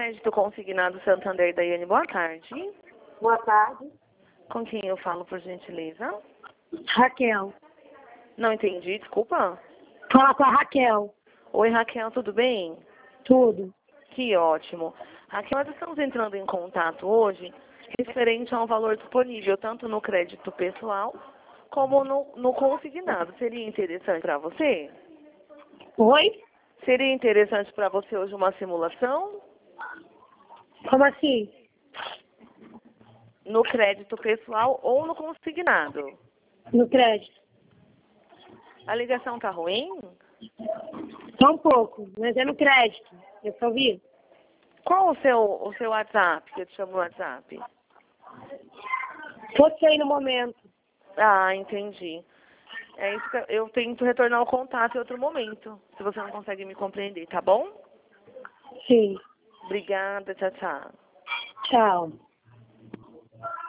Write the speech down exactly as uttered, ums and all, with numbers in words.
Crédito Consignado Santander, Daiane, boa tarde. Boa tarde. Com quem eu falo, por gentileza? Raquel. Não entendi, desculpa. Fala com a Raquel. Oi, Raquel, tudo bem? Tudo. Que ótimo. Raquel, nós estamos entrando em contato hoje referente a um valor disponível tanto no crédito pessoal como no, no consignado. Seria interessante para você? Oi? Seria interessante para você hoje uma simulação? Como assim? No crédito pessoal ou no consignado? No crédito. A ligação tá ruim? Só um pouco, mas é no crédito. Eu só vi. Qual o seu, o seu WhatsApp, que eu te chamo no WhatsApp? Tô sem no momento. Ah, entendi. É isso que eu, eu tento retornar o contato em outro momento, se você não consegue me compreender, tá bom? Sim. Obrigada, tchau, tchau. Tchau.